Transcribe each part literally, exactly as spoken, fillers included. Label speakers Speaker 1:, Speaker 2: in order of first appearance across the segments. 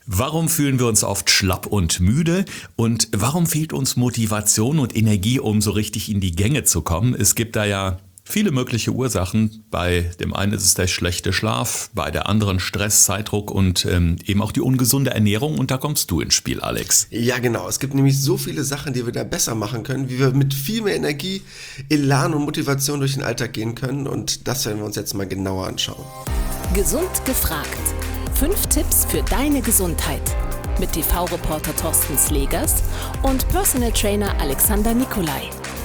Speaker 1: Warum fühlen wir uns oft schlapp und müde und warum fehlt uns Motivation und Energie, um so richtig in die Gänge zu kommen? Es gibt da ja viele mögliche Ursachen. Bei dem einen ist es der schlechte Schlaf, bei der anderen Stress, Zeitdruck und ähm, eben auch die ungesunde Ernährung. Und da kommst du ins Spiel, Alex.
Speaker 2: Ja, genau. Es gibt nämlich so viele Sachen, die wir da besser machen können, wie wir mit viel mehr Energie, Elan und Motivation durch den Alltag gehen können. Und das werden wir uns jetzt mal genauer anschauen.
Speaker 3: Gesund gefragt. Fünf Tipps für deine Gesundheit. Mit T V-Reporter Thorsten Slegers und Personal Trainer Alexander Nikolai.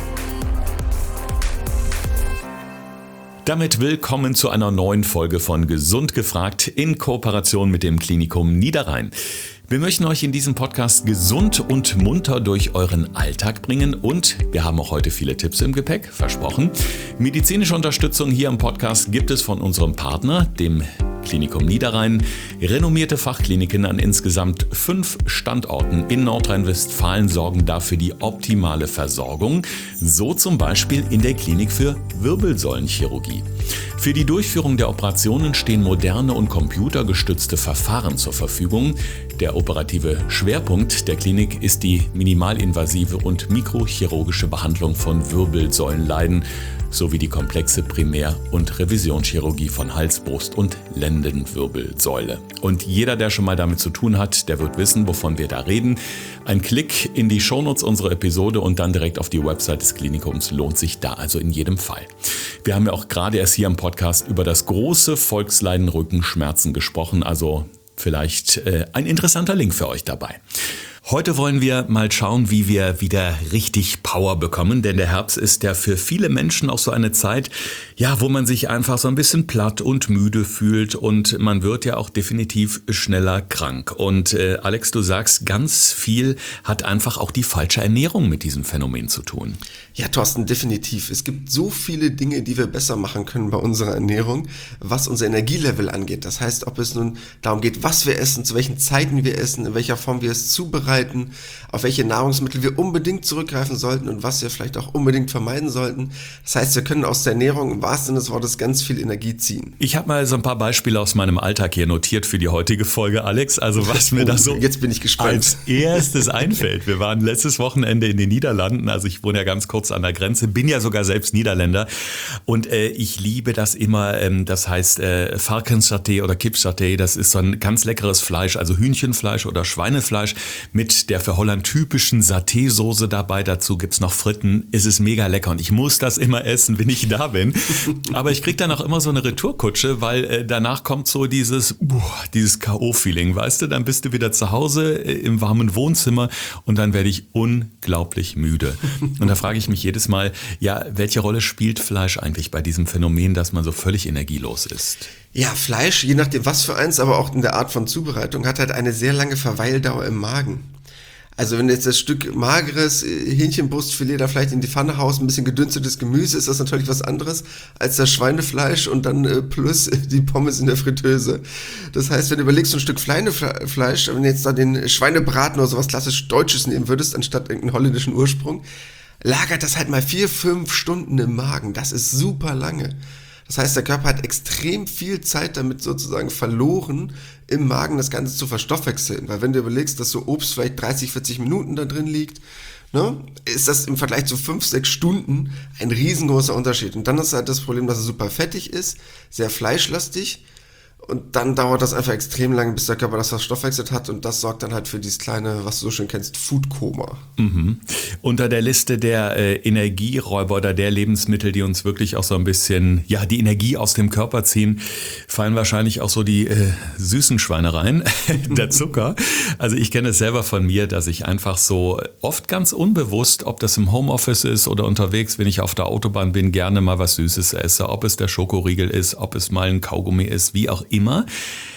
Speaker 1: Damit willkommen zu einer neuen Folge von Gesund gefragt in Kooperation mit dem Klinikum Niederrhein. Wir möchten euch in diesem Podcast gesund und munter durch euren Alltag bringen und wir haben auch heute viele Tipps im Gepäck, versprochen. Medizinische Unterstützung hier im Podcast gibt es von unserem Partner, dem Klinikum Niederrhein. Renommierte Fachkliniken an insgesamt fünf Standorten in Nordrhein-Westfalen sorgen dafür die optimale Versorgung, so zum Beispiel in der Klinik für Wirbelsäulenchirurgie. Für die Durchführung der Operationen stehen moderne und computergestützte Verfahren zur Verfügung. Der operative Schwerpunkt der Klinik ist die minimalinvasive und mikrochirurgische Behandlung von Wirbelsäulenleiden sowie die komplexe Primär- und Revisionschirurgie von Hals-, Brust- und Lendenwirbelsäule. Und jeder, der schon mal damit zu tun hat, der wird wissen, wovon wir da reden. Ein Klick in die Shownotes unserer Episode und dann direkt auf die Website des Klinikums lohnt sich da also in jedem Fall. Wir haben ja auch gerade erst hier im Podcast über das große Volksleiden Rückenschmerzen gesprochen, also vielleicht äh, ein interessanter Link für euch dabei. Heute wollen wir mal schauen, wie wir wieder richtig Power bekommen, denn der Herbst ist ja für viele Menschen auch so eine Zeit, ja, wo man sich einfach so ein bisschen platt und müde fühlt und man wird ja auch definitiv schneller krank. Und äh, Alex, du sagst, ganz viel hat einfach auch die falsche Ernährung mit diesem Phänomen zu tun.
Speaker 2: Ja, Thorsten, definitiv. Es gibt so viele Dinge, die wir besser machen können bei unserer Ernährung, was unser Energielevel angeht. Das heißt, ob es nun darum geht, was wir essen, zu welchen Zeiten wir essen, in welcher Form wir es zubereiten, auf welche Nahrungsmittel wir unbedingt zurückgreifen sollten und was wir vielleicht auch unbedingt vermeiden sollten. Das heißt, wir können aus der Ernährung im wahrsten Sinne des Wortes ganz viel Energie ziehen.
Speaker 1: Ich habe mal so ein paar Beispiele aus meinem Alltag hier notiert für die heutige Folge, Alex. Also was mir
Speaker 2: oh,
Speaker 1: da so
Speaker 2: jetzt bin ich gespannt.
Speaker 1: als erstes einfällt. Wir waren letztes Wochenende in den Niederlanden, also ich wohne ja ganz kurz an der Grenze, bin ja sogar selbst Niederländer und äh, ich liebe das immer, ähm, das heißt äh, Varkenssaté oder Kipsaté, das ist so ein ganz leckeres Fleisch, also Hühnchenfleisch oder Schweinefleisch mit der für Holland typischen Saté-Soße dabei, dazu gibt's noch Fritten, es ist mega lecker und ich muss das immer essen, wenn ich da bin, aber ich krieg dann auch immer so eine Retourkutsche, weil äh, danach kommt so dieses, boah, dieses K O-Feeling, weißt du, dann bist du wieder zu Hause äh, im warmen Wohnzimmer und dann werde ich unglaublich müde und da frage ich mich jedes Mal, ja, welche Rolle spielt Fleisch eigentlich bei diesem Phänomen, dass man so völlig energielos ist?
Speaker 2: Ja, Fleisch, je nachdem was für eins, aber auch in der Art von Zubereitung, hat halt eine sehr lange Verweildauer im Magen. Also wenn du jetzt das Stück mageres Hähnchenbrustfilet da vielleicht in die Pfanne haust, ein bisschen gedünstetes Gemüse, ist das natürlich was anderes als das Schweinefleisch und dann äh, plus die Pommes in der Fritteuse. Das heißt, wenn du überlegst, so ein Stück Schweinefleisch, wenn du jetzt da den Schweinebraten oder sowas klassisch Deutsches nehmen würdest, anstatt irgendeinen holländischen Ursprung, lagert das halt mal vier, fünf Stunden im Magen. Das ist super lange. Das heißt, der Körper hat extrem viel Zeit damit sozusagen verloren, im Magen das Ganze zu verstoffwechseln. Weil wenn du überlegst, dass so Obst vielleicht dreißig, vierzig Minuten da drin liegt, ne, ist das im Vergleich zu fünf, sechs Stunden ein riesengroßer Unterschied. Und dann ist halt das Problem, dass es super fettig ist, sehr fleischlastig. Und dann dauert das einfach extrem lange, bis der Körper das verstoffwechselt hat und das sorgt dann halt für dieses kleine, was du so schön kennst, Foodkoma.
Speaker 1: Mhm. Unter der Liste der äh, Energieräuber oder der Lebensmittel, die uns wirklich auch so ein bisschen, ja, die Energie aus dem Körper ziehen, fallen wahrscheinlich auch so die äh, süßen Schweinereien, der Zucker. Also ich kenne es selber von mir, dass ich einfach so oft ganz unbewusst, ob das im Homeoffice ist oder unterwegs, wenn ich auf der Autobahn bin, gerne mal was Süßes esse, ob es der Schokoriegel ist, ob es mal ein Kaugummi ist, wie auch immer. Immer.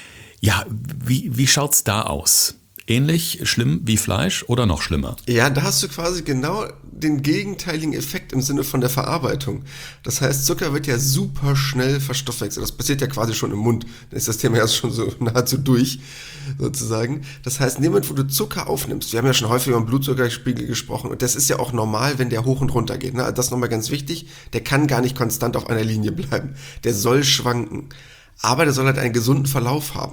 Speaker 1: Ja, wie, wie schaut's da aus? Ähnlich schlimm wie Fleisch oder noch schlimmer?
Speaker 2: Ja, da hast du quasi genau den gegenteiligen Effekt im Sinne von der Verarbeitung. Das heißt, Zucker wird ja super schnell verstoffwechselt. Das passiert ja quasi schon im Mund. Dann ist das Thema ja schon so nahezu durch, sozusagen. Das heißt, in dem Moment, wo du Zucker aufnimmst, wir haben ja schon häufig über den Blutzuckerspiegel gesprochen, und das ist ja auch normal, wenn der hoch und runter geht. Ne? Das ist nochmal ganz wichtig. Der kann gar nicht konstant auf einer Linie bleiben. Der soll schwanken. Aber der soll halt einen gesunden Verlauf haben.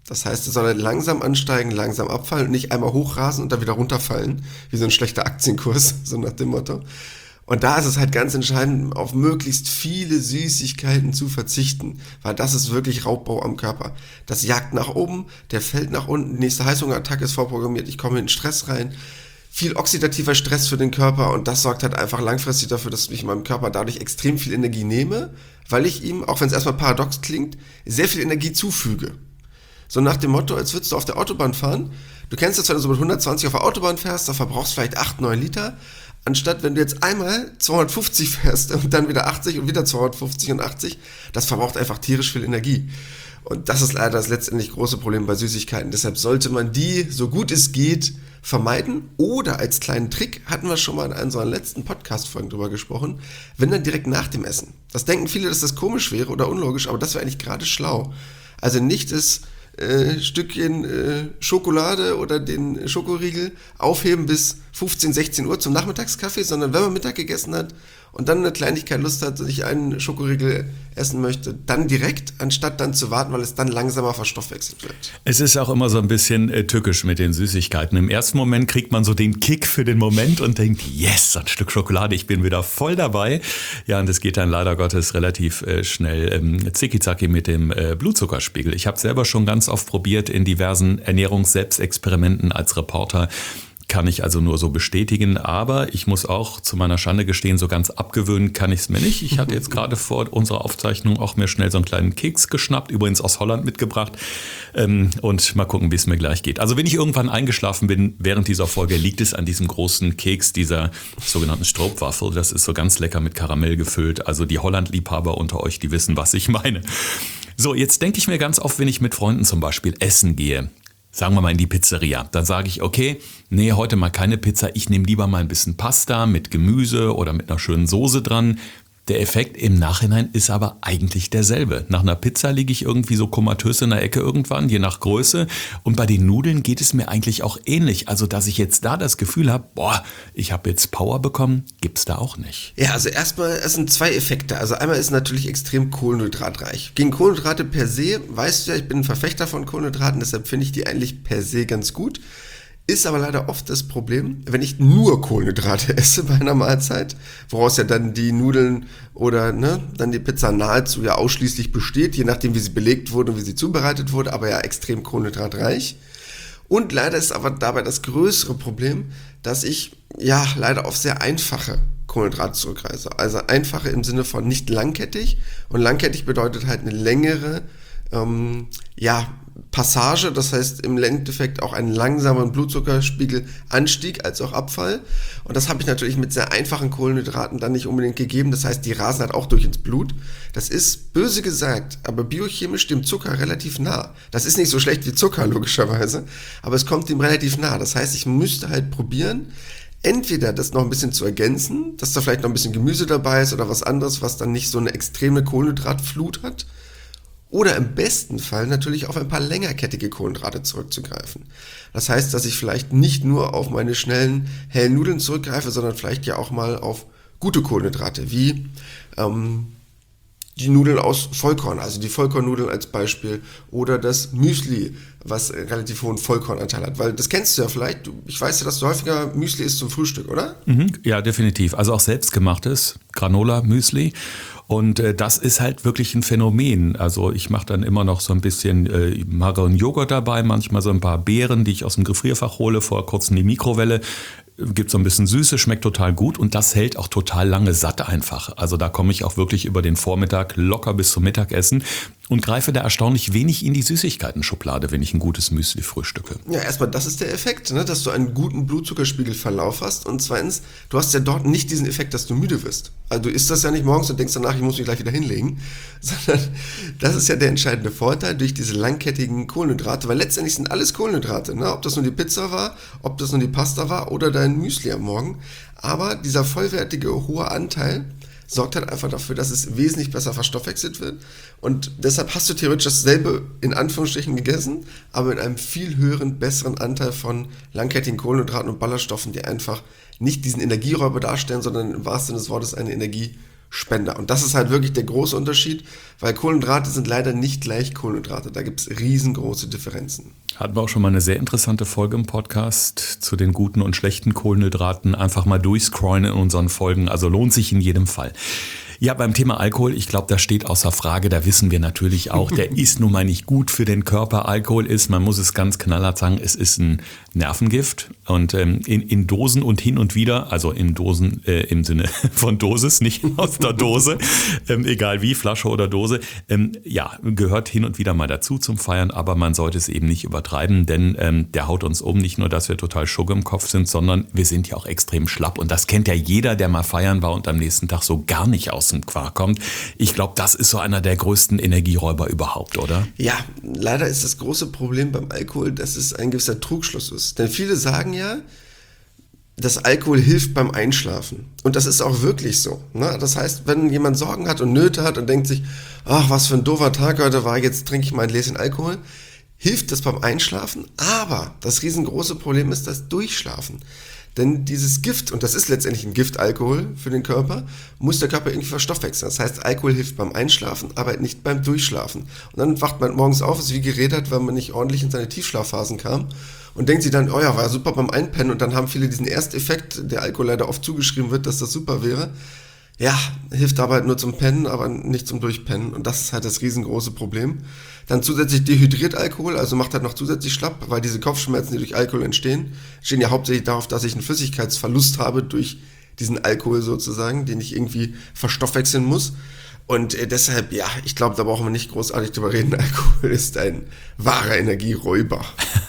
Speaker 2: Das heißt, es soll halt langsam ansteigen, langsam abfallen und nicht einmal hochrasen und dann wieder runterfallen, wie so ein schlechter Aktienkurs, so nach dem Motto. Und da ist es halt ganz entscheidend, auf möglichst viele Süßigkeiten zu verzichten, weil das ist wirklich Raubbau am Körper. Das jagt nach oben, der fällt nach unten, die nächste Heißhungerattacke ist vorprogrammiert, ich komme in Stress rein. Viel oxidativer Stress für den Körper und das sorgt halt einfach langfristig dafür, dass ich meinem Körper dadurch extrem viel Energie nehme, weil ich ihm, auch wenn es erstmal paradox klingt, sehr viel Energie zufüge. So nach dem Motto, als würdest du auf der Autobahn fahren. Du kennst das, wenn du so mit hundertzwanzig auf der Autobahn fährst, da verbrauchst du vielleicht acht, neun Liter. Anstatt wenn du jetzt einmal zweihundertfünfzig fährst und dann wieder achtzig und wieder zweihundertfünfzig und achtzig, das verbraucht einfach tierisch viel Energie. Und das ist leider das letztendlich große Problem bei Süßigkeiten. Deshalb sollte man die, so gut es geht, vermeiden. Oder als kleinen Trick, hatten wir schon mal in einer unserer letzten Podcast-Folgen drüber gesprochen, wenn dann direkt nach dem Essen. Das denken viele, dass das komisch wäre oder unlogisch, aber das wäre eigentlich gerade schlau. Also nicht das äh, Stückchen äh, Schokolade oder den Schokoriegel aufheben bis fünfzehn, sechzehn Uhr zum Nachmittagskaffee, sondern wenn man Mittag gegessen hat und dann eine Kleinigkeit Lust hat, dass ich einen Schokoriegel essen möchte, dann direkt, anstatt dann zu warten, weil es dann langsamer verstoffwechselt wird.
Speaker 1: Es ist auch immer so ein bisschen äh, tückisch mit den Süßigkeiten. Im ersten Moment kriegt man so den Kick für den Moment und denkt, yes, ein Stück Schokolade, ich bin wieder voll dabei. Ja, und das geht dann leider Gottes relativ äh, schnell ähm, zicki-zacki mit dem äh, Blutzuckerspiegel. Ich habe selber schon ganz oft probiert in diversen Ernährungs-Selbstexperimenten als Reporter. Kann ich also nur so bestätigen, aber ich muss auch zu meiner Schande gestehen, so ganz abgewöhnen kann ich es mir nicht. Ich hatte jetzt gerade vor unserer Aufzeichnung auch mir schnell so einen kleinen Keks geschnappt, übrigens aus Holland mitgebracht, ähm, und mal gucken, wie es mir gleich geht. Also wenn ich irgendwann eingeschlafen bin während dieser Folge, liegt es an diesem großen Keks, dieser sogenannten Stroopwafel. Das ist so ganz lecker mit Karamell gefüllt. Also die Holland-Liebhaber unter euch, die wissen, was ich meine. So, jetzt denke ich mir ganz oft, wenn ich mit Freunden zum Beispiel essen gehe, sagen wir mal in die Pizzeria, dann sage ich, okay, nee, heute mal keine Pizza, ich nehme lieber mal ein bisschen Pasta mit Gemüse oder mit einer schönen Soße dran. Der Effekt im Nachhinein ist aber eigentlich derselbe. Nach einer Pizza liege ich irgendwie so komatös in der Ecke irgendwann, je nach Größe. Und bei den Nudeln geht es mir eigentlich auch ähnlich. Also, dass ich jetzt da das Gefühl habe, boah, ich habe jetzt Power bekommen, gibt's da auch nicht.
Speaker 2: Ja, also erstmal, es sind zwei Effekte. Also einmal ist natürlich extrem kohlenhydratreich. Gegen Kohlenhydrate per se, weißt du ja, ich bin ein Verfechter von Kohlenhydraten, deshalb finde ich die eigentlich per se ganz gut. Ist aber leider oft das Problem, wenn ich nur Kohlenhydrate esse bei einer Mahlzeit, woraus ja dann die Nudeln oder ne, dann die Pizza nahezu ja ausschließlich besteht, je nachdem wie sie belegt wurde und wie sie zubereitet wurde, aber ja extrem kohlenhydratreich. Und leider ist aber dabei das größere Problem, dass ich ja leider auf sehr einfache Kohlenhydrate zurückgreife. Also einfache im Sinne von nicht langkettig, und langkettig bedeutet halt eine längere ähm, ja, Passage, das heißt im Endeffekt auch einen langsamen Blutzuckerspiegelanstieg als auch Abfall. Und das habe ich natürlich mit sehr einfachen Kohlenhydraten dann nicht unbedingt gegeben. Das heißt, die rasen halt auch durch ins Blut. Das ist böse gesagt, aber biochemisch dem Zucker relativ nah. Das ist nicht so schlecht wie Zucker, logischerweise, aber es kommt ihm relativ nah. Das heißt, ich müsste halt probieren, entweder das noch ein bisschen zu ergänzen, dass da vielleicht noch ein bisschen Gemüse dabei ist oder was anderes, was dann nicht so eine extreme Kohlenhydratflut hat. Oder im besten Fall natürlich auf ein paar längerkettige Kohlenhydrate zurückzugreifen. Das heißt, dass ich vielleicht nicht nur auf meine schnellen, hellen Nudeln zurückgreife, sondern vielleicht ja auch mal auf gute Kohlenhydrate, wie ähm, die Nudeln aus Vollkorn, also die Vollkornnudeln als Beispiel, oder das Müsli, was relativ hohen Vollkornanteil hat. Weil das kennst du ja vielleicht, ich weiß ja, dass du häufiger Müsli isst zum Frühstück, oder?
Speaker 1: Mhm, ja, definitiv. Also auch selbstgemachtes Granola-Müsli. Und äh, das ist halt wirklich ein Phänomen. Also ich mache dann immer noch so ein bisschen äh, mageren Joghurt dabei, manchmal so ein paar Beeren, die ich aus dem Gefrierfach hole, vor kurzem in die Mikrowelle. Gibt so ein bisschen Süße, schmeckt total gut und das hält auch total lange satt einfach. Also da komme ich auch wirklich über den Vormittag locker bis zum Mittagessen und greife da erstaunlich wenig in die Süßigkeiten-Schublade, wenn ich ein gutes Müsli frühstücke.
Speaker 2: Ja, erstmal, das ist der Effekt, ne, dass du einen guten Blutzuckerspiegelverlauf hast, und zweitens, du hast ja dort nicht diesen Effekt, dass du müde wirst. Also du isst das ja nicht morgens und denkst danach, ich muss mich gleich wieder hinlegen, sondern das ist ja der entscheidende Vorteil durch diese langkettigen Kohlenhydrate, weil letztendlich sind alles Kohlenhydrate, ne? Ob das nur die Pizza war, ob das nur die Pasta war oder dein Müsli am Morgen, aber dieser vollwertige hohe Anteil sorgt halt einfach dafür, dass es wesentlich besser verstoffwechselt wird, und deshalb hast du theoretisch dasselbe in Anführungsstrichen gegessen, aber mit einem viel höheren, besseren Anteil von langkettigen Kohlenhydraten und Ballaststoffen, die einfach nicht diesen Energieräuber darstellen, sondern im wahrsten Sinne des Wortes eine Energie Spender. Und das ist halt wirklich der große Unterschied, weil Kohlenhydrate sind leider nicht gleich Kohlenhydrate. Da gibt es riesengroße Differenzen.
Speaker 1: Hatten wir auch schon mal eine sehr interessante Folge im Podcast zu den guten und schlechten Kohlenhydraten. Einfach mal durchscrollen in unseren Folgen. Also lohnt sich in jedem Fall. Ja, beim Thema Alkohol, ich glaube, das steht außer Frage, da wissen wir natürlich auch, der ist nun mal nicht gut für den Körper. Alkohol ist, man muss es ganz knallhart sagen, es ist ein Nervengift und ähm, in, in Dosen und hin und wieder, also in Dosen äh, im Sinne von Dosis, nicht aus der Dose, ähm, egal wie, Flasche oder Dose, ähm, ja, gehört hin und wieder mal dazu zum Feiern, aber man sollte es eben nicht übertreiben, denn ähm, der haut uns um, nicht nur, dass wir total Schugge im Kopf sind, sondern wir sind ja auch extrem schlapp und das kennt ja jeder, der mal feiern war und am nächsten Tag so gar nicht aus dem Quark kommt. Ich glaube, das ist so einer der größten Energieräuber überhaupt, oder?
Speaker 2: Ja, leider ist das große Problem beim Alkohol, dass es ein gewisser Trugschluss ist. Denn viele sagen ja, dass Alkohol hilft beim Einschlafen. Und das ist auch wirklich so. Ne? Das heißt, wenn jemand Sorgen hat und Nöte hat und denkt sich, ach, was für ein doofer Tag heute war, jetzt trinke ich mal ein Gläschen Alkohol, hilft das beim Einschlafen. Aber das riesengroße Problem ist das Durchschlafen. Denn dieses Gift, und das ist letztendlich ein Gift, Alkohol für den Körper, muss der Körper irgendwie verstoffwechseln. Das heißt, Alkohol hilft beim Einschlafen, aber nicht beim Durchschlafen. Und dann wacht man morgens auf, ist wie gerädert, weil man nicht ordentlich in seine Tiefschlafphasen kam und denkt sich dann, oh ja, war super beim Einpennen. Und dann haben viele diesen Ersteffekt, der Alkohol leider oft zugeschrieben wird, dass das super wäre. Ja, hilft aber halt nur zum Pennen, aber nicht zum Durchpennen. Und das ist halt das riesengroße Problem. Dann zusätzlich dehydriert Alkohol, also macht halt noch zusätzlich schlapp, weil diese Kopfschmerzen, die durch Alkohol entstehen, stehen ja hauptsächlich darauf, dass ich einen Flüssigkeitsverlust habe durch diesen Alkohol sozusagen, den ich irgendwie verstoffwechseln muss. Und äh, deshalb, ja, ich glaube, da brauchen wir nicht großartig drüber reden. Alkohol ist ein wahrer Energieräuber.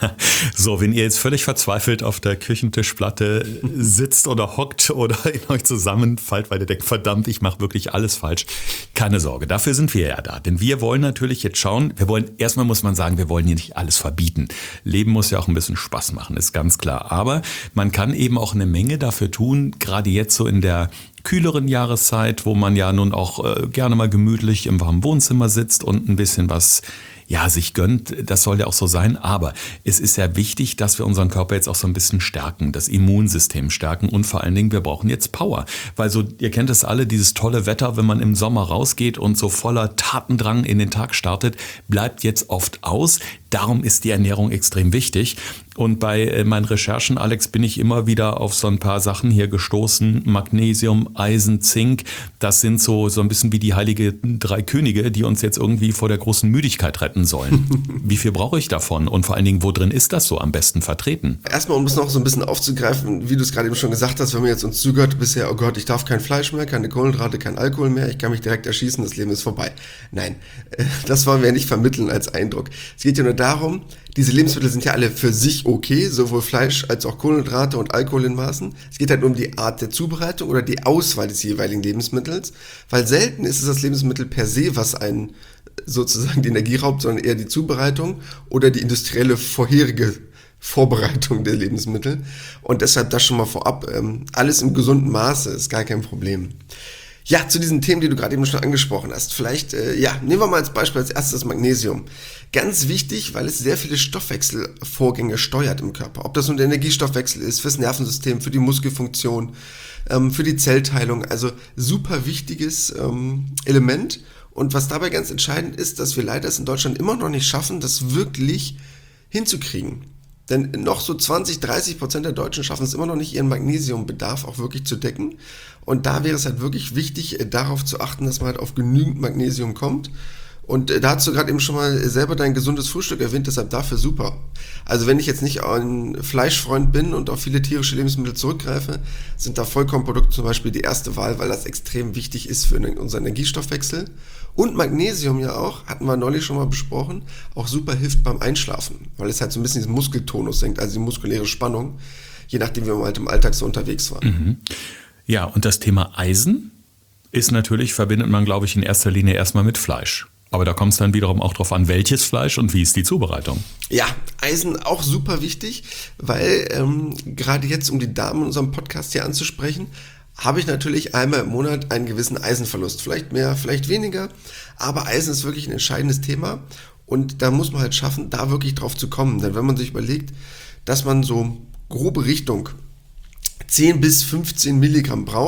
Speaker 1: So, wenn ihr jetzt völlig verzweifelt auf der Küchentischplatte sitzt oder hockt oder in euch zusammenfallt, weil ihr denkt, verdammt, ich mache wirklich alles falsch, keine Sorge, dafür sind wir ja da. Denn wir wollen natürlich jetzt schauen, wir wollen, erstmal muss man sagen, wir wollen hier nicht alles verbieten. Leben muss ja auch ein bisschen Spaß machen, ist ganz klar. Aber man kann eben auch eine Menge dafür tun, gerade jetzt so in der kühleren Jahreszeit, wo man ja nun auch äh, gerne mal gemütlich im warmen Wohnzimmer sitzt und ein bisschen was ja, sich gönnt, das soll ja auch so sein, aber es ist ja wichtig, dass wir unseren Körper jetzt auch so ein bisschen stärken, das Immunsystem stärken und vor allen Dingen, wir brauchen jetzt Power, weil so, ihr kennt es alle, dieses tolle Wetter, wenn man im Sommer rausgeht und so voller Tatendrang in den Tag startet, bleibt jetzt oft aus, darum ist die Ernährung extrem wichtig. Und bei meinen Recherchen, Alex, bin ich immer wieder auf so ein paar Sachen hier gestoßen. Magnesium, Eisen, Zink, das sind so, so ein bisschen wie die heilige drei Könige, die uns jetzt irgendwie vor der großen Müdigkeit retten sollen. Wie viel brauche ich davon? Und vor allen Dingen, wo drin ist das so am besten vertreten?
Speaker 2: Erstmal, um es noch so ein bisschen aufzugreifen, wie du es gerade eben schon gesagt hast, wenn man jetzt uns zugehört bisher, oh Gott, ich darf kein Fleisch mehr, keine Kohlenhydrate, kein Alkohol mehr, ich kann mich direkt erschießen, das Leben ist vorbei. Nein, das wollen wir nicht vermitteln als Eindruck. Es geht ja nur darum, diese Lebensmittel sind ja alle für sich okay, sowohl Fleisch als auch Kohlenhydrate und Alkohol in Maßen. Es geht halt nur um die Art der Zubereitung oder die Auswahl des jeweiligen Lebensmittels, weil selten ist es das Lebensmittel per se, was einen sozusagen die Energie raubt, sondern eher die Zubereitung oder die industrielle vorherige Vorbereitung der Lebensmittel. Und deshalb das schon mal vorab, ähm, alles im gesunden Maße ist gar kein Problem. Ja, zu diesen Themen, die du gerade eben schon angesprochen hast. Vielleicht, äh, ja, nehmen wir mal als Beispiel als erstes das Magnesium. Ganz wichtig, weil es sehr viele Stoffwechselvorgänge steuert im Körper. Ob das nun der Energiestoffwechsel ist, fürs Nervensystem, für die Muskelfunktion, ähm, für die Zellteilung. Also super wichtiges ähm, Element. Und was dabei ganz entscheidend ist, dass wir leider es in Deutschland immer noch nicht schaffen, das wirklich hinzukriegen. Denn noch so zwanzig, dreißig Prozent der Deutschen schaffen es immer noch nicht, ihren Magnesiumbedarf auch wirklich zu decken. Und da wäre es halt wirklich wichtig, darauf zu achten, dass man halt auf genügend Magnesium kommt. Und da hast du gerade eben schon mal selber dein gesundes Frühstück erwähnt, deshalb dafür super. Also wenn ich jetzt nicht ein Fleischfreund bin und auf viele tierische Lebensmittel zurückgreife, sind da Vollkornprodukte zum Beispiel die erste Wahl, weil das extrem wichtig ist für unseren Energiestoffwechsel. Und Magnesium ja auch, hatten wir neulich schon mal besprochen, auch super hilft beim Einschlafen, weil es halt so ein bisschen diesen Muskeltonus senkt, also die muskuläre Spannung, je nachdem, wie man halt im Alltag so unterwegs war.
Speaker 1: Mhm. Ja, und das Thema Eisen ist natürlich, verbindet man, glaube ich, in erster Linie erstmal mit Fleisch. Aber da kommt es dann wiederum auch drauf an, welches Fleisch und wie ist die Zubereitung.
Speaker 2: Ja, Eisen auch super wichtig, weil ähm, gerade jetzt, um die Damen in unserem Podcast hier anzusprechen, habe ich natürlich einmal im Monat einen gewissen Eisenverlust. Vielleicht mehr, vielleicht weniger, aber Eisen ist wirklich ein entscheidendes Thema und da muss man halt schaffen, da wirklich drauf zu kommen. Denn wenn man sich überlegt, dass man so grobe Richtung zehn bis fünfzehn Milligramm braucht,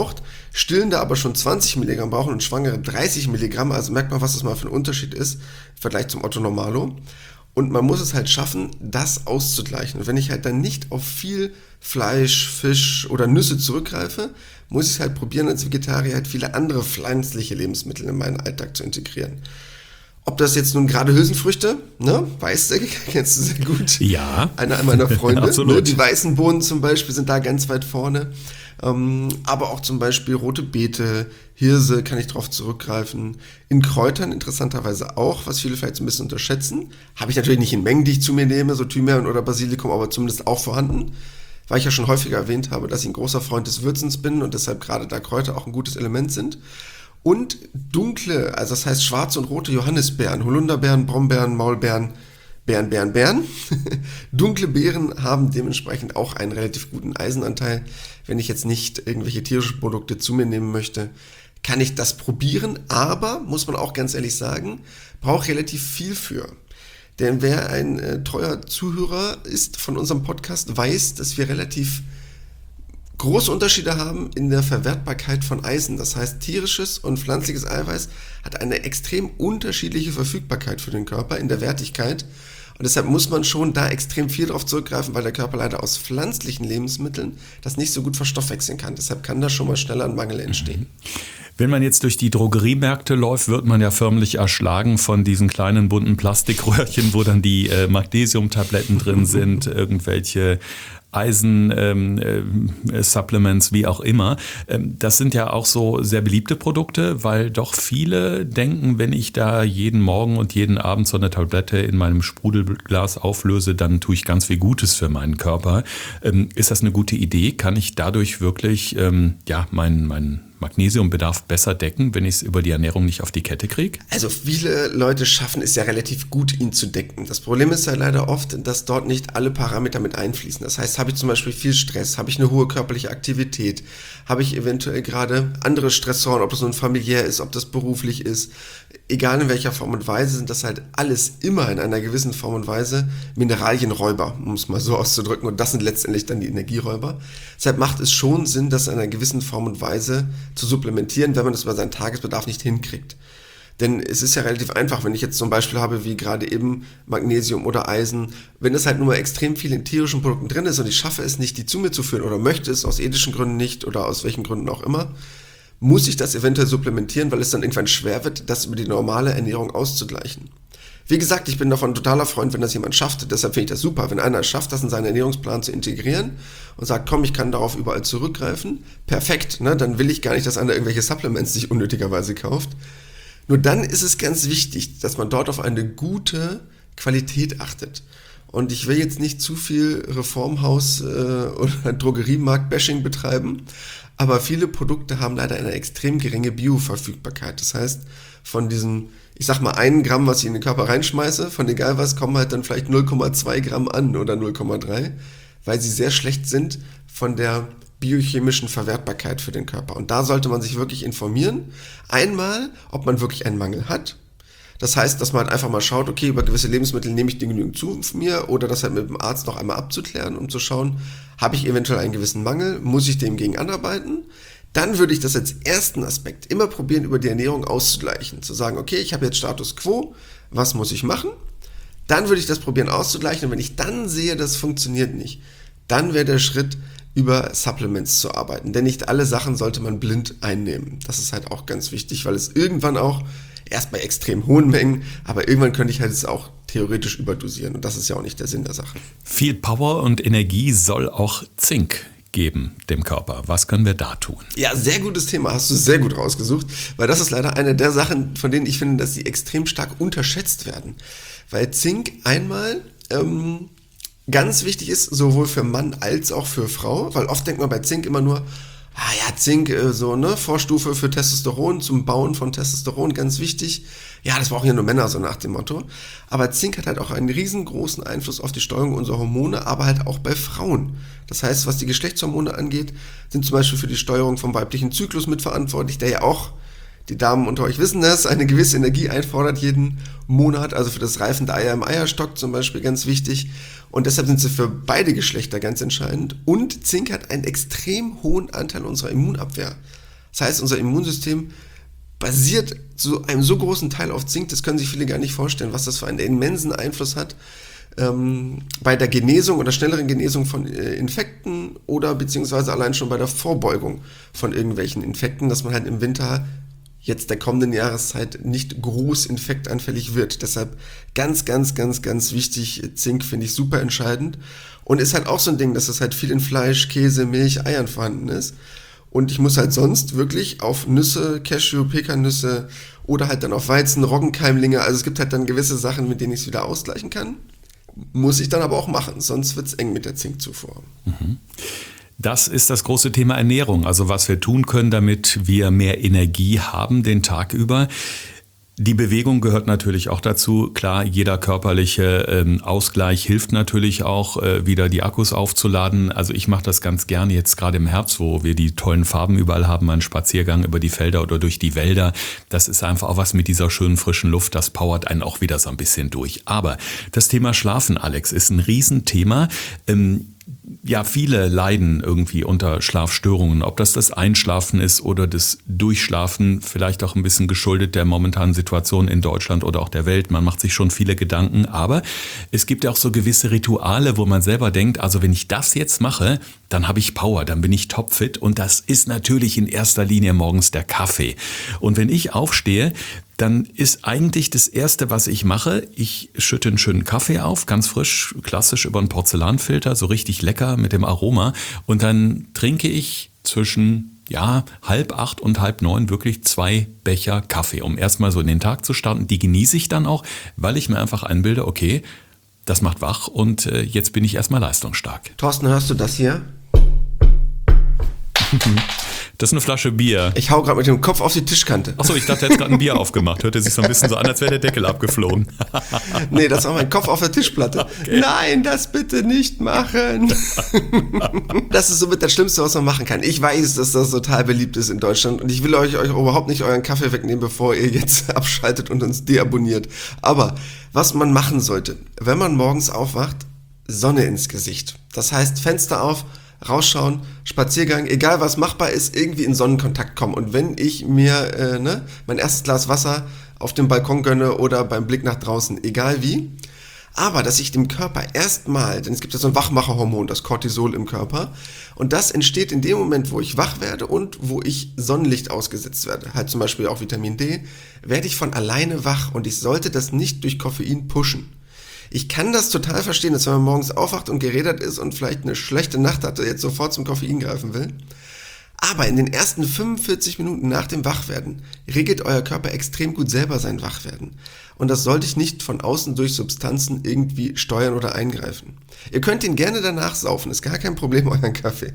Speaker 2: Stillende aber schon zwanzig Milligramm brauchen und Schwangere dreißig Milligramm, also merkt man, was das mal für ein Unterschied ist im Vergleich zum Otto Normalo. Und man muss es halt schaffen, das auszugleichen. Und wenn ich halt dann nicht auf viel Fleisch, Fisch oder Nüsse zurückgreife, muss ich es halt probieren, als Vegetarier halt viele andere pflanzliche Lebensmittel in meinen Alltag zu integrieren. Ob das jetzt nun gerade Hülsenfrüchte, ne, weißt du, kennst du sehr gut.
Speaker 1: Ja.
Speaker 2: Einer meiner Freunde.
Speaker 1: Absolut.
Speaker 2: Ne, die weißen Bohnen zum Beispiel sind da ganz weit vorne. Ähm, aber auch zum Beispiel rote Beete, Hirse kann ich drauf zurückgreifen. In Kräutern interessanterweise auch, was viele vielleicht so ein bisschen unterschätzen. Habe ich natürlich nicht in Mengen, die ich zu mir nehme, so Thymian oder Basilikum, aber zumindest auch vorhanden. Weil ich ja schon häufiger erwähnt habe, dass ich ein großer Freund des Würzens bin und deshalb gerade da Kräuter auch ein gutes Element sind. Und dunkle, also das heißt schwarze und rote Johannisbeeren, Holunderbeeren, Brombeeren, Maulbeeren, Beeren, Beeren, Beeren. Dunkle Beeren haben dementsprechend auch einen relativ guten Eisenanteil. Wenn ich jetzt nicht irgendwelche tierischen Produkte zu mir nehmen möchte, kann ich das probieren, aber, muss man auch ganz ehrlich sagen, braucht relativ viel für. Denn wer ein äh, treuer Zuhörer ist von unserem Podcast, weiß, dass wir relativ große Unterschiede haben in der Verwertbarkeit von Eisen. Das heißt, tierisches und pflanzliches Eiweiß hat eine extrem unterschiedliche Verfügbarkeit für den Körper in der Wertigkeit. Und deshalb muss man schon da extrem viel drauf zurückgreifen, weil der Körper leider aus pflanzlichen Lebensmitteln das nicht so gut verstoffwechseln kann. Deshalb kann da schon mal schneller ein Mangel entstehen.
Speaker 1: Wenn man jetzt durch die Drogeriemärkte läuft, wird man ja förmlich erschlagen von diesen kleinen bunten Plastikröhrchen, wo dann die äh, Magnesiumtabletten drin sind, irgendwelche Eisen-Supplements, ähm, äh, wie auch immer. Ähm, das sind ja auch so sehr beliebte Produkte, weil doch viele denken, wenn ich da jeden Morgen und jeden Abend so eine Tablette in meinem Sprudelglas auflöse, dann tue ich ganz viel Gutes für meinen Körper. Ähm, ist das eine gute Idee? Kann ich dadurch wirklich ähm, ja, meinen mein Magnesiumbedarf besser decken, wenn ich es über die Ernährung nicht auf die Kette kriege?
Speaker 2: Also viele Leute schaffen es ja relativ gut, ihn zu decken. Das Problem ist ja leider oft, dass dort nicht alle Parameter mit einfließen. Das heißt, habe ich zum Beispiel viel Stress, habe ich eine hohe körperliche Aktivität, habe ich eventuell gerade andere Stressoren, ob das nun familiär ist, ob das beruflich ist, egal in welcher Form und Weise, sind das halt alles immer in einer gewissen Form und Weise Mineralienräuber, um es mal so auszudrücken. Und das sind letztendlich dann die Energieräuber. Deshalb macht es schon Sinn, das in einer gewissen Form und Weise zu supplementieren, wenn man das über seinen Tagesbedarf nicht hinkriegt. Denn es ist ja relativ einfach, wenn ich jetzt zum Beispiel habe, wie gerade eben Magnesium oder Eisen, wenn es halt nur mal extrem viel in tierischen Produkten drin ist und ich schaffe es nicht, die zu mir zu führen oder möchte es aus ethischen Gründen nicht oder aus welchen Gründen auch immer, muss ich das eventuell supplementieren, weil es dann irgendwann schwer wird, das über die normale Ernährung auszugleichen. Wie gesagt, ich bin davon ein totaler Freund, wenn das jemand schafft. Deshalb finde ich das super, wenn einer es schafft, das in seinen Ernährungsplan zu integrieren und sagt, komm, ich kann darauf überall zurückgreifen. Perfekt, ne? Dann will ich gar nicht, dass einer irgendwelche Supplements sich unnötigerweise kauft. Nur dann ist es ganz wichtig, dass man dort auf eine gute Qualität achtet. Und ich will jetzt nicht zu viel Reformhaus- äh, oder Drogeriemarkt-Bashing betreiben, aber viele Produkte haben leider eine extrem geringe Bioverfügbarkeit. Das heißt, von diesem, ich sag mal, einen Gramm, was ich in den Körper reinschmeiße, von egal was, kommen halt dann vielleicht null Komma zwei Gramm an oder null Komma drei, weil sie sehr schlecht sind von der biochemischen Verwertbarkeit für den Körper. Und da sollte man sich wirklich informieren. Einmal, ob man wirklich einen Mangel hat. Das heißt, dass man halt einfach mal schaut, okay, über gewisse Lebensmittel nehme ich die genügend zu mir, oder das halt mit dem Arzt noch einmal abzuklären, um zu schauen, habe ich eventuell einen gewissen Mangel, muss ich dem gegen anarbeiten? Dann würde ich das als ersten Aspekt immer probieren, über die Ernährung auszugleichen. Zu sagen, okay, ich habe jetzt Status Quo, was muss ich machen? Dann würde ich das probieren auszugleichen, und wenn ich dann sehe, das funktioniert nicht, dann wäre der Schritt, über Supplements zu arbeiten. Denn nicht alle Sachen sollte man blind einnehmen. Das ist halt auch ganz wichtig, weil es irgendwann auch, erst bei extrem hohen Mengen, aber irgendwann könnte ich halt es auch theoretisch überdosieren. Und das ist ja auch nicht der Sinn der Sache.
Speaker 1: Viel Power und Energie soll auch Zink geben dem Körper. Was können wir da tun?
Speaker 2: Ja, sehr gutes Thema, hast du sehr gut rausgesucht, weil das ist leider eine der Sachen, von denen ich finde, dass sie extrem stark unterschätzt werden. Weil Zink einmal ähm, ganz wichtig ist, sowohl für Mann als auch für Frau, weil oft denkt man bei Zink immer nur, ah ja, Zink, äh, so, ne, Vorstufe für Testosteron, zum Bauen von Testosteron, ganz wichtig. Ja, das brauchen ja nur Männer, so nach dem Motto. Aber Zink hat halt auch einen riesengroßen Einfluss auf die Steuerung unserer Hormone, aber halt auch bei Frauen. Das heißt, was die Geschlechtshormone angeht, sind zum Beispiel für die Steuerung vom weiblichen Zyklus mitverantwortlich, der ja auch, die Damen unter euch wissen das, eine gewisse Energie einfordert jeden Monat, also für das Reifen der Eier im Eierstock zum Beispiel ganz wichtig. Und deshalb sind sie für beide Geschlechter ganz entscheidend. Und Zink hat einen extrem hohen Anteil unserer Immunabwehr. Das heißt, unser Immunsystem basiert zu einem so großen Teil auf Zink, das können sich viele gar nicht vorstellen, was das für einen immensen Einfluss hat ähm, bei der Genesung oder schnelleren Genesung von äh, Infekten oder beziehungsweise allein schon bei der Vorbeugung von irgendwelchen Infekten, dass man halt im Winter jetzt der kommenden Jahreszeit nicht groß infektanfällig wird. Deshalb ganz, ganz, ganz, ganz wichtig, Zink finde ich super entscheidend und ist halt auch so ein Ding, dass es halt viel in Fleisch, Käse, Milch, Eiern vorhanden ist. Und ich muss halt sonst wirklich auf Nüsse, Cashew, Pekannüsse oder halt dann auf Weizen, Roggenkeimlinge, also es gibt halt dann gewisse Sachen, mit denen ich es wieder ausgleichen kann. Muss ich dann aber auch machen, sonst wird es eng mit der Zinkzufuhr.
Speaker 1: Mhm. Das ist das große Thema Ernährung, also was wir tun können, damit wir mehr Energie haben den Tag über. Die Bewegung gehört natürlich auch dazu. Klar, jeder körperliche ähm, Ausgleich hilft natürlich auch, äh, wieder die Akkus aufzuladen. Also ich mache das ganz gerne jetzt gerade im Herbst, wo wir die tollen Farben überall haben, einen Spaziergang über die Felder oder durch die Wälder. Das ist einfach auch was mit dieser schönen frischen Luft, das powert einen auch wieder so ein bisschen durch. Aber das Thema Schlafen, Alex, ist ein Riesenthema. Ähm, Ja, viele leiden irgendwie unter Schlafstörungen, ob das das Einschlafen ist oder das Durchschlafen, vielleicht auch ein bisschen geschuldet der momentanen Situation in Deutschland oder auch der Welt. Man macht sich schon viele Gedanken, aber es gibt ja auch so gewisse Rituale, wo man selber denkt, also wenn ich das jetzt mache, dann habe ich Power, dann bin ich topfit und das ist natürlich in erster Linie morgens der Kaffee. Und wenn ich aufstehe, dann ist eigentlich das Erste, was ich mache, ich schütte einen schönen Kaffee auf, ganz frisch, klassisch über einen Porzellanfilter, so richtig lecker mit dem Aroma. Und dann trinke ich zwischen ja, halb acht und halb neun wirklich zwei Becher Kaffee, um erstmal so in den Tag zu starten. Die genieße ich dann auch, weil ich mir einfach einbilde, okay, das macht wach und äh, jetzt bin ich erstmal leistungsstark.
Speaker 2: Thorsten, hörst du das hier?
Speaker 1: Das ist eine Flasche Bier.
Speaker 2: Ich hau gerade mit dem Kopf auf die Tischkante.
Speaker 1: Achso, ich dachte, er hat gerade ein Bier aufgemacht. Hörte sich so ein bisschen so an, als wäre der Deckel abgeflogen.
Speaker 2: Nee, das war mein Kopf auf der Tischplatte. Okay. Nein, das bitte nicht machen. Das ist somit das Schlimmste, was man machen kann. Ich weiß, dass das total beliebt ist in Deutschland und ich will euch, euch überhaupt nicht euren Kaffee wegnehmen, bevor ihr jetzt abschaltet und uns deabonniert. Aber was man machen sollte, wenn man morgens aufwacht, Sonne ins Gesicht. Das heißt, Fenster auf, rausschauen, Spaziergang, egal was machbar ist, irgendwie in Sonnenkontakt kommen. Und wenn ich mir äh, ne, mein erstes Glas Wasser auf dem Balkon gönne oder beim Blick nach draußen, egal wie, aber dass ich dem Körper erstmal, denn es gibt ja so ein Wachmacherhormon, das Cortisol im Körper, und das entsteht in dem Moment, wo ich wach werde und wo ich Sonnenlicht ausgesetzt werde, halt zum Beispiel auch Vitamin D, werde ich von alleine wach und ich sollte das nicht durch Koffein pushen. Ich kann das total verstehen, dass wenn man morgens aufwacht und gerädert ist und vielleicht eine schlechte Nacht hatte, jetzt sofort zum Koffein greifen will. Aber in den ersten fünfundvierzig Minuten nach dem Wachwerden regelt euer Körper extrem gut selber sein Wachwerden. Und das sollte ich nicht von außen durch Substanzen irgendwie steuern oder eingreifen. Ihr könnt ihn gerne danach saufen, ist gar kein Problem, euren Kaffee.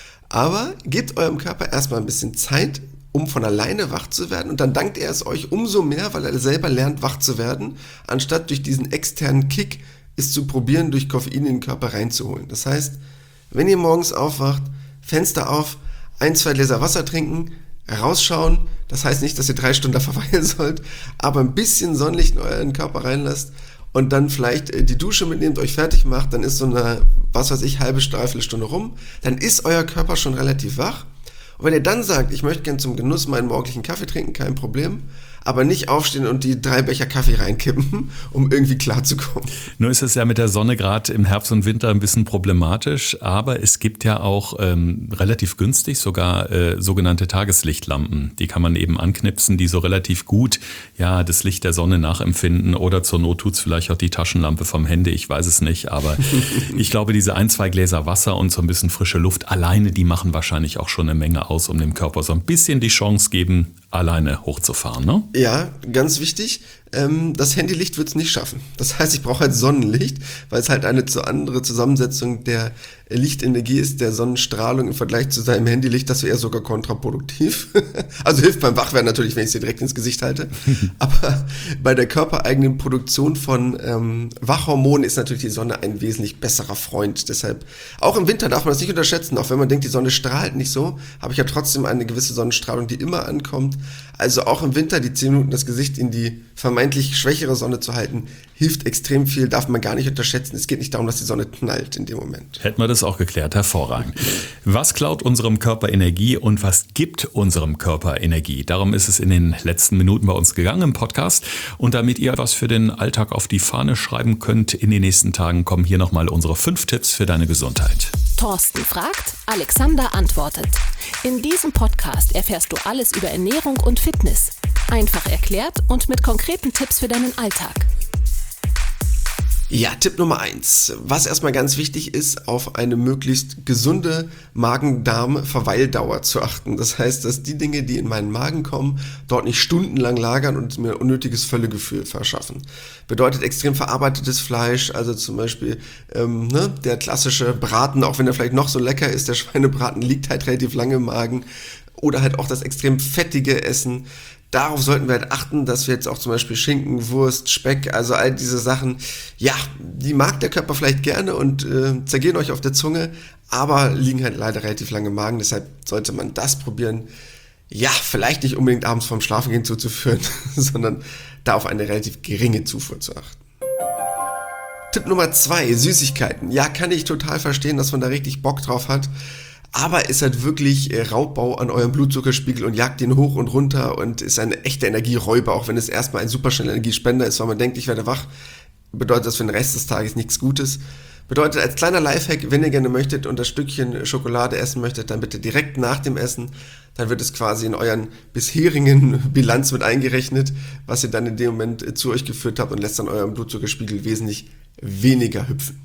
Speaker 2: Aber gebt eurem Körper erstmal ein bisschen Zeit, um von alleine wach zu werden und dann dankt er es euch umso mehr, weil er selber lernt, wach zu werden, anstatt durch diesen externen Kick es zu probieren, durch Koffein in den Körper reinzuholen. Das heißt, wenn ihr morgens aufwacht, Fenster auf, ein, zwei Gläser Wasser trinken, rausschauen, das heißt nicht, dass ihr drei Stunden da verweilen sollt, aber ein bisschen Sonnenlicht in euren Körper reinlasst und dann vielleicht die Dusche mitnehmt, euch fertig macht, dann ist so eine, was weiß ich, halbe, dreiviertel Stunde rum, dann ist euer Körper schon relativ wach. Und wenn ihr dann sagt, ich möchte gerne zum Genuss meinen morgendlichen Kaffee trinken, kein Problem, aber nicht aufstehen und die drei Becher Kaffee reinkippen, um irgendwie klarzukommen.
Speaker 1: Nur ist es ja mit der Sonne gerade im Herbst und Winter ein bisschen problematisch, aber es gibt ja auch ähm, relativ günstig sogar äh, sogenannte Tageslichtlampen. Die kann man eben anknipsen, die so relativ gut ja das Licht der Sonne nachempfinden oder zur Not tut's vielleicht auch die Taschenlampe vom Handy, ich weiß es nicht, aber ich glaube, diese ein, zwei Gläser Wasser und so ein bisschen frische Luft alleine, die machen wahrscheinlich auch schon eine Menge aus, um dem Körper so ein bisschen die Chance geben, alleine hochzufahren, ne?
Speaker 2: Ja, ganz wichtig. Ähm, das Handylicht wird es nicht schaffen. Das heißt, ich brauche halt Sonnenlicht, weil es halt eine zu andere Zusammensetzung der Lichtenergie ist, der Sonnenstrahlung im Vergleich zu seinem Handylicht. Das wäre sogar kontraproduktiv. Also hilft beim Wachwerden natürlich, wenn ich es dir direkt ins Gesicht halte. Aber bei der körpereigenen Produktion von ähm, Wachhormonen ist natürlich die Sonne ein wesentlich besserer Freund. Deshalb, auch im Winter darf man das nicht unterschätzen. Auch wenn man denkt, die Sonne strahlt nicht so, habe ich ja trotzdem eine gewisse Sonnenstrahlung, die immer ankommt. Also auch im Winter die zehn Minuten das Gesicht in die vermeintlich vermeintlich schwächere Sonne zu halten, hilft extrem viel, darf man gar nicht unterschätzen. Es geht nicht darum, dass die Sonne knallt in dem Moment.
Speaker 1: Hätten wir das auch geklärt, hervorragend. Was klaut unserem Körper Energie und was gibt unserem Körper Energie? Darum ist es in den letzten Minuten bei uns gegangen im Podcast. Und damit ihr was für den Alltag auf die Fahne schreiben könnt in den nächsten Tagen, kommen hier nochmal unsere fünf Tipps für deine Gesundheit.
Speaker 3: Thorsten fragt, Alexander antwortet. In diesem Podcast erfährst du alles über Ernährung und Fitness. Einfach erklärt und mit konkreten Tipps für deinen Alltag.
Speaker 2: Ja, Tipp Nummer eins. Was erstmal ganz wichtig ist, auf eine möglichst gesunde Magen-Darm-Verweildauer zu achten. Das heißt, dass die Dinge, die in meinen Magen kommen, dort nicht stundenlang lagern und mir ein unnötiges Völlegefühl verschaffen. Bedeutet extrem verarbeitetes Fleisch, also zum Beispiel ähm, ne, der klassische Braten, auch wenn er vielleicht noch so lecker ist, der Schweinebraten liegt halt relativ lange im Magen. Oder halt auch das extrem fettige Essen. Darauf sollten wir halt achten, dass wir jetzt auch zum Beispiel Schinken, Wurst, Speck, also all diese Sachen, ja, die mag der Körper vielleicht gerne und äh, zergehen euch auf der Zunge, aber liegen halt leider relativ lange im Magen, deshalb sollte man das probieren, ja, vielleicht nicht unbedingt abends vorm Schlafengehen zuzuführen, sondern da auf eine relativ geringe Zufuhr zu achten. Tipp Nummer zwei, Süßigkeiten. Ja, kann ich total verstehen, dass man da richtig Bock drauf hat. Aber ist halt wirklich Raubbau an eurem Blutzuckerspiegel und jagt ihn hoch und runter und ist eine echte Energieräuber, auch wenn es erstmal ein super schneller Energiespender ist, weil man denkt, ich werde wach, bedeutet das für den Rest des Tages nichts Gutes. Bedeutet als kleiner Lifehack, wenn ihr gerne möchtet und das Stückchen Schokolade essen möchtet, dann bitte direkt nach dem Essen, dann wird es quasi in euren bisherigen Bilanz mit eingerechnet, was ihr dann in dem Moment zu euch geführt habt und lässt dann euren Blutzuckerspiegel wesentlich weniger hüpfen.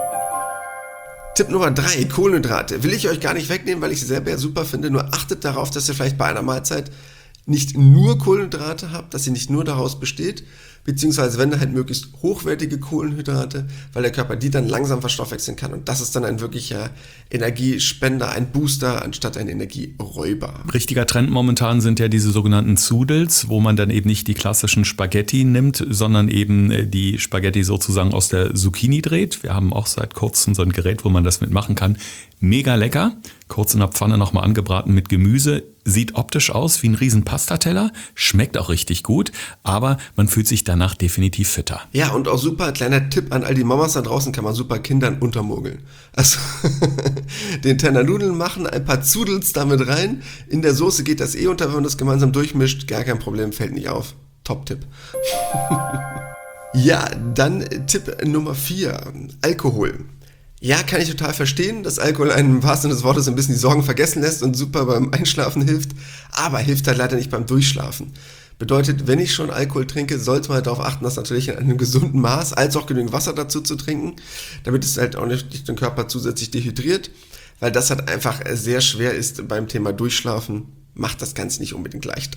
Speaker 2: Tipp Nummer drei, Kohlenhydrate. Will ich euch gar nicht wegnehmen, weil ich sie selber ja super finde, nur achtet darauf, dass ihr vielleicht bei einer Mahlzeit nicht nur Kohlenhydrate habt, dass sie nicht nur daraus besteht, beziehungsweise wenn halt möglichst hochwertige Kohlenhydrate, weil der Körper die dann langsam verstoffwechseln kann und das ist dann ein wirklicher Energiespender, ein Booster anstatt ein Energieräuber.
Speaker 1: Richtiger Trend momentan sind ja diese sogenannten Zoodles, wo man dann eben nicht die klassischen Spaghetti nimmt, sondern eben die Spaghetti sozusagen aus der Zucchini dreht. Wir haben auch seit kurzem so ein Gerät, wo man das mitmachen kann. Mega lecker, kurz in der Pfanne nochmal angebraten mit Gemüse, sieht optisch aus wie ein riesen Pastateller, schmeckt auch richtig gut, aber man fühlt sich danach definitiv fitter.
Speaker 2: Ja, und auch super, kleiner Tipp an all die Mamas da draußen, kann man super Kindern untermogeln. Also den Teller Nudeln machen, ein paar Zoodles damit rein, in der Soße geht das eh unter, wenn man das gemeinsam durchmischt, gar kein Problem, fällt nicht auf. Top-Tipp. Ja, dann Tipp Nummer vier, Alkohol. Ja, kann ich total verstehen, dass Alkohol einen im wahrsten Sinne des Wortes ein bisschen die Sorgen vergessen lässt und super beim Einschlafen hilft, aber hilft halt leider nicht beim Durchschlafen. Bedeutet, wenn ich schon Alkohol trinke, sollte man halt darauf achten, das natürlich in einem gesunden Maß, als auch genügend Wasser dazu zu trinken, damit es halt auch nicht den Körper zusätzlich dehydriert, weil das halt einfach sehr schwer ist beim Thema Durchschlafen, macht das Ganze nicht unbedingt leichter.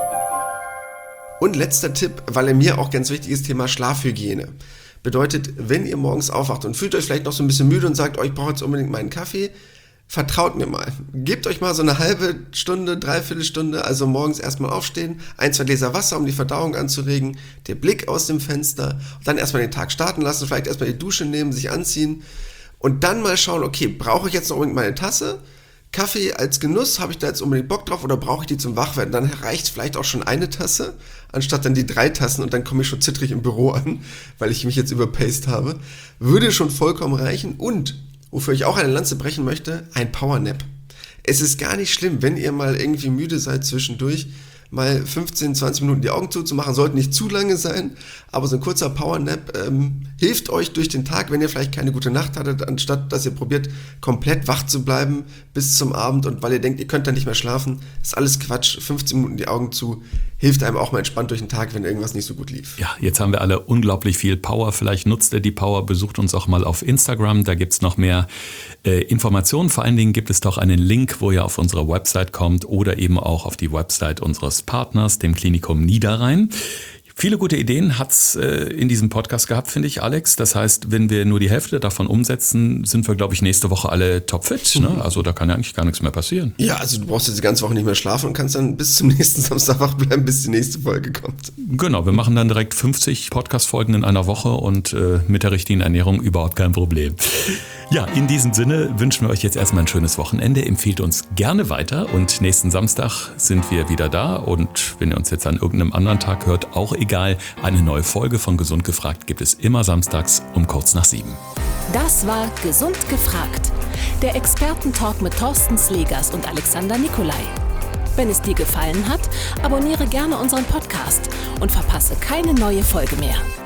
Speaker 2: Und letzter Tipp, weil er mir auch ganz wichtig ist, Thema Schlafhygiene. Bedeutet, wenn ihr morgens aufwacht und fühlt euch vielleicht noch so ein bisschen müde und sagt, oh, ich brauche jetzt unbedingt meinen Kaffee, vertraut mir mal. Gebt euch mal so eine halbe Stunde, dreiviertel Stunde, also morgens erstmal aufstehen, ein, zwei Gläser Wasser, um die Verdauung anzuregen, der Blick aus dem Fenster, und dann erstmal den Tag starten lassen, vielleicht erstmal die Dusche nehmen, sich anziehen und dann mal schauen, okay, brauche ich jetzt noch unbedingt meine Tasse? Kaffee als Genuss, habe ich da jetzt unbedingt Bock drauf oder brauche ich die zum Wachwerden? Dann reicht vielleicht auch schon eine Tasse, anstatt dann die drei Tassen und dann komme ich schon zittrig im Büro an, weil ich mich jetzt überpaced habe. Würde schon vollkommen reichen und, wofür ich auch eine Lanze brechen möchte, ein Powernap. Es ist gar nicht schlimm, wenn ihr mal irgendwie müde seid zwischendurch, mal fünfzehn, zwanzig Minuten die Augen zuzumachen, sollten nicht zu lange sein, aber so ein kurzer Powernap ähm, hilft euch durch den Tag, wenn ihr vielleicht keine gute Nacht hattet, anstatt dass ihr probiert, komplett wach zu bleiben bis zum Abend und weil ihr denkt, ihr könnt dann nicht mehr schlafen, ist alles Quatsch, fünfzehn Minuten die Augen zu, hilft einem auch mal entspannt durch den Tag, wenn irgendwas nicht so gut lief.
Speaker 1: Ja, jetzt haben wir alle unglaublich viel Power, vielleicht nutzt ihr die Power, besucht uns auch mal auf Instagram, da gibt's noch mehr äh, Informationen, vor allen Dingen gibt es doch einen Link, wo ihr auf unsere Website kommt oder eben auch auf die Website unseres Partners, dem Klinikum Niederrhein. Viele gute Ideen hat's äh, in diesem Podcast gehabt, finde ich, Alex. Das heißt, wenn wir nur die Hälfte davon umsetzen, sind wir, glaube ich, nächste Woche alle topfit. Ne? Also da kann ja eigentlich gar nichts mehr passieren.
Speaker 2: Ja, also du brauchst jetzt die ganze Woche nicht mehr schlafen und kannst dann bis zum nächsten Samstag wach bleiben, bis die nächste Folge kommt.
Speaker 1: Genau, wir machen dann direkt fünfzig Podcast-Folgen in einer Woche und äh, mit der richtigen Ernährung überhaupt kein Problem. Ja, in diesem Sinne wünschen wir euch jetzt erstmal ein schönes Wochenende. Empfehlt uns gerne weiter und nächsten Samstag sind wir wieder da. Und wenn ihr uns jetzt an irgendeinem anderen Tag hört, auch egal, eine neue Folge von Gesund gefragt gibt es immer samstags um kurz nach sieben.
Speaker 3: Das war Gesund gefragt, der Expertentalk mit Thorsten Slegers und Alexander Nikolai. Wenn es dir gefallen hat, abonniere gerne unseren Podcast und verpasse keine neue Folge mehr.